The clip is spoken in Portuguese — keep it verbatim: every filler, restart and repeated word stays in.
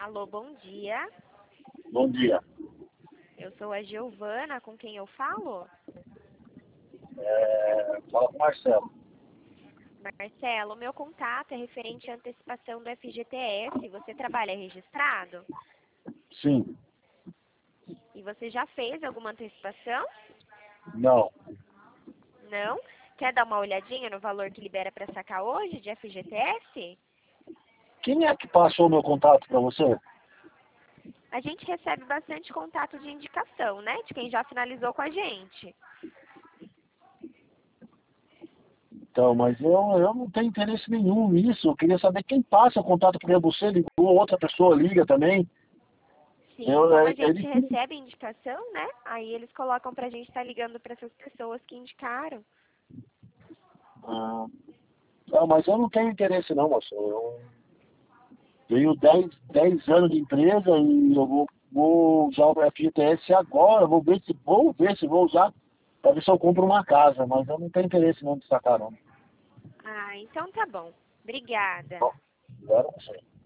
Alô, bom dia. Bom dia. Eu sou a Giovana, com quem eu falo? É, fala com o Marcelo. Marcelo, meu contato é referente à antecipação do F G T S. Você trabalha registrado? Sim. E você já fez alguma antecipação? Não. Não? Quer dar uma olhadinha no valor que libera para sacar hoje de F G T S? Quem é que passou o meu contato para você? A gente recebe bastante contato de indicação, né? De quem já finalizou com a gente. Então, mas eu, eu não tenho interesse nenhum nisso. Eu queria saber quem passa o contato para você. Ligou, outra pessoa liga também. Sim, Eu, como é, a gente ele, recebe indicação, né? Aí eles colocam pra gente estar ligando para essas pessoas que indicaram. ah, não, mas eu não tenho interesse não, moço. Eu tenho dez dez anos de empresa e eu vou, vou usar o F G T S agora. Vou ver se vou ver se vou usar para ver se eu compro uma casa. Mas eu não tenho interesse não de sacar não. Ah, então tá bom. Obrigada. Bom, agora não sei.